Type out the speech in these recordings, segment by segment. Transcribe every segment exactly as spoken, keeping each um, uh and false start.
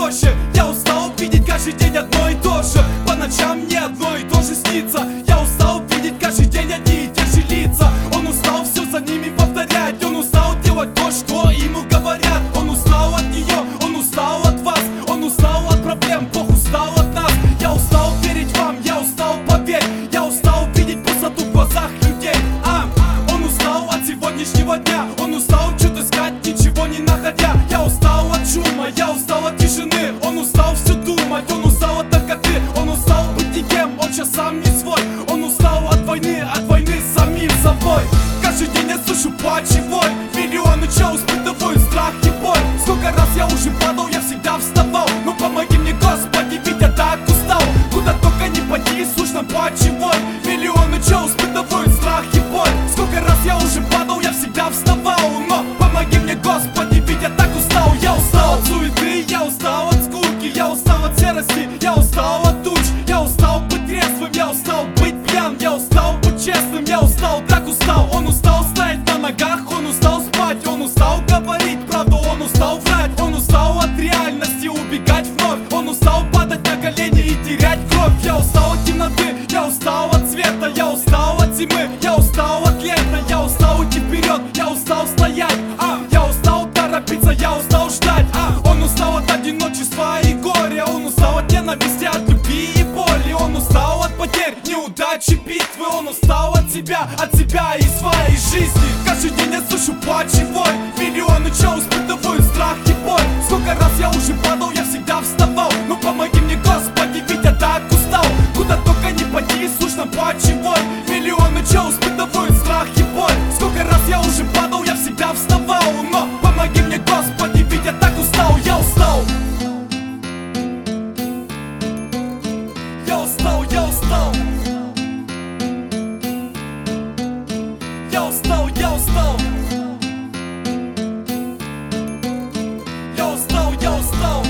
проще. Я устал видеть каждый день одно и то же. По ночам мне одно и то же снится. Я устал видеть каждый день одни и те же лица. Он устал все за ними повторять. Он устал делать то, что ему говорят. Он устал от нее, он устал от вас. Он устал от проблем, Бог устал от нас. Я устал верить вам, я устал, поверь. Я устал видеть пустоту в глазах людей. а, Он устал от сегодняшнего дня. Он устал что-то искать, ничего не находя. Я устал от шума, я устал от тишины. Он устал все думать, он устал от наркоты. Он устал быть никем, он сейчас сам не свой. Он устал от войны, от войны с самим собой. Каждый день я слышу плач и вой. Миллионы чел испытывают страх и боль. Сколько раз я уже падал, я всегда вставал. Ну помоги мне, Господи, ведь я так устал. Куда только не поди, слышно плач и вой. Миллионы чел испытывают страх и боль. Сколько раз я уже падал, я всегда вставал. Но помоги мне, Господи, ведь я так устал. Я устал от суеты, я устал от скуки. Я устал от серости, я устал от туч. Я устал быть трезвым, я устал быть пьян. Я устал быть честным, я устал, так устал. Он устал стоять на ногах, он устал спать. Он устал говорить правду, он устал врать. Он устал от реальности убегать вновь. Он устал падать на колени и терять кровь. Я устал от темноты, я устал от света. Я устал от зимы, я устал от лета. Я устал идти вперед, я устал стоять. а, Я устал торопиться, я устал ждать. а, Он устал от одиночества и горя. Он устал от ненависти, от любви и боли. Он устал от потерь, неудачи, битвы. Он устал от себя, от себя и своей жизни. Каждый день я слышу плач и вой. Миллионы чел испытывают страх и боль. Сколько раз я уже падал, я всегда вставал. Ну помоги мне, Господи, ведь я так устал. Куда только не поди, слышно плач и вой. Миллионы чел испытывают страх и боль. Сколько раз я уже падал, я всегда вставал. Но помоги мне, Господи, ведь я так устал. Я устал. Я устал, я устал. Я устал, я устал. Я устал, я устал.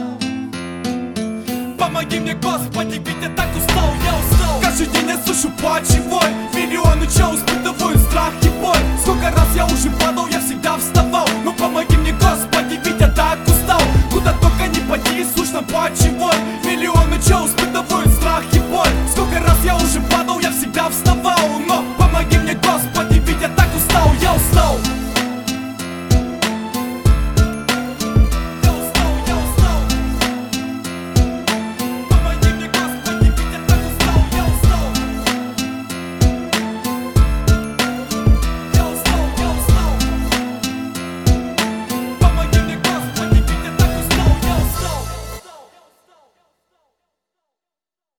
Помоги мне, Господи, ведь я так устал, я устал. Каждый день я слышу плач и вой. Миллионы чел испытывают страх и боль. Сколько раз я уже падал, я всегда вставал. Ну помоги мне, Господи, ведь я так устал. Куда только не поди, слышно плач и вой. Миллионы чел испытывают